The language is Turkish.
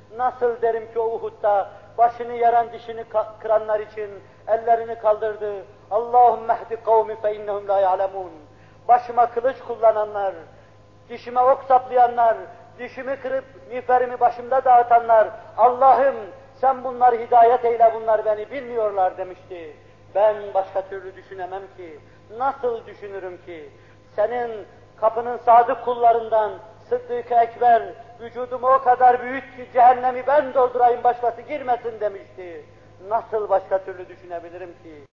Nasıl derim ki o Uhud'da başını yaran dişini kıranlar için ellerini kaldırdı. Allahümme ehdi kavmi fe innehum la ya'lemun. Başıma kılıç kullananlar, dişime ok saplayanlar, dişimi kırıp miğferimi başımda dağıtanlar, Allah'ım sen bunları hidayet eyle, bunlar beni bilmiyorlar demişti. Ben başka türlü düşünemem ki, nasıl düşünürüm ki? Senin kapının sadık kullarından Sıddık-ı Ekber, vücudumu o kadar büyük ki cehennemi ben doldurayım başkası girmesin demişti. Nasıl başka türlü düşünebilirim ki?